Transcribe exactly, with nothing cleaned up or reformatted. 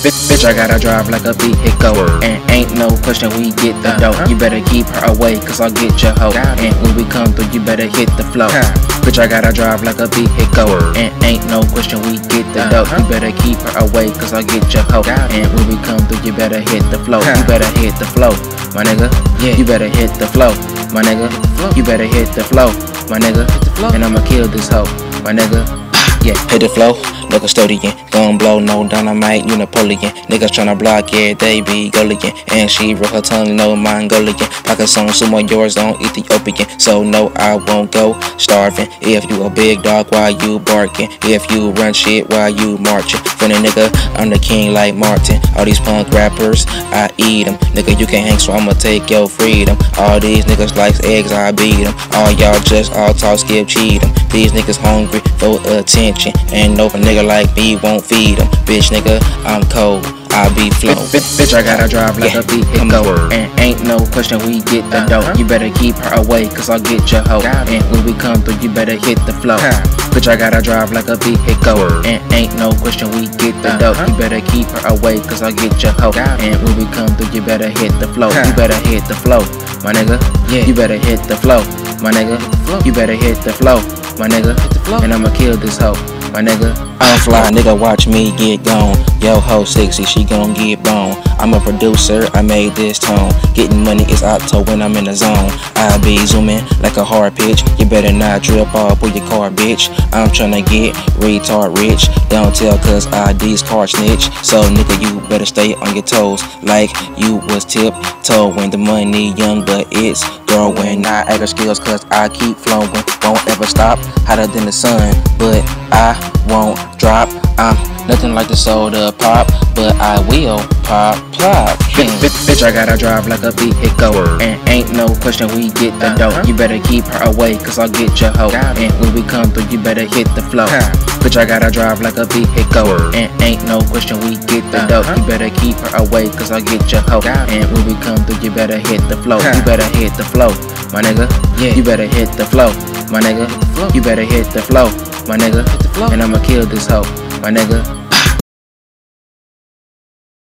Bitch, I gotta drive like a vehicle. And ain't no question we get the dough. You better keep her away, cause I'll get your hoe. And when we come through, you better hit the flow. Bitch, I gotta drive like a vehicle. And ain't no question we get the dough. You better keep her away, cause I'll get your hoe. And when we come through, you better hit the flow. You better hit the flow, my nigga. Yeah, you better hit the flow, my nigga. You better hit the flow, my nigga. And I'ma kill this hoe, my nigga. Yeah, hit the flow, no custodian. Gun blow, no dynamite, you Napoleon. Niggas tryna block, yeah, they be gulligan. And she roll her tongue, no Mongolian. Pockets on sumo, yours on Ethiopian. So no, I won't go starving. If you a big dog, why you barking? If you run shit, why you marching? Funny nigga, I'm the king like Martin. All these punk rappers, I eat them. Nigga, you can't hang, so I'ma take your freedom. All these niggas likes eggs, I beat them. All y'all just all talk, skip, cheat them. These niggas hungry for attention. Ain't no nigga like me won't feed them. Bitch nigga, I'm cold, I be flown. Bitch, bitch, I gotta drive like yeah, a vehicle. And ain't no question we get the dough. You better keep her away, cause I'll get your hoe. And when we come through, you better hit the flow. Bitch, I gotta drive like a vehicle. And ain't no question we get the dough. You better keep her away, cause I'll get your hoe. And when we come through, you better hit the flow. You better hit the flow, my nigga. Yeah, you better hit the flow, my nigga. You better hit the flow, my nigga. And I'ma kill this hoe, my nigga. I'm fly, nigga, watch me get gone. Yo, ho sexy, she gon' get bone. I'm a producer, I made this tone. Getting money is auto when I'm in the zone. I be zooming like a hard pitch. You better not trip off with your car, bitch. I'm tryna get retard rich. Don't tell cause I D's car snitch. So nigga, you better stay on your toes. Like you was tiptoeing. The money young, but it's growing. Niagara skills cause I keep flowing. Won't ever stop, hotter than the sun. But I won't drop. I'm nothing like the soda pop, but I will pop, pop. Bitch, bitch, bitch, I gotta drive like a vehicle. And ain't no question we get the dough. You better keep her away, cause I'll get your hoe. And when we come through, you better hit the flow. Bitch, I gotta drive like a vehicle. And ain't no question we get the dough. You better keep her away, cause I'll get your hoe. And when we come through, you better hit the flow. You better hit the flow, my nigga. Yeah, you better hit the flow, my nigga. You better hit the flow, my nigga. And I'ma kill this hoe, my nigga.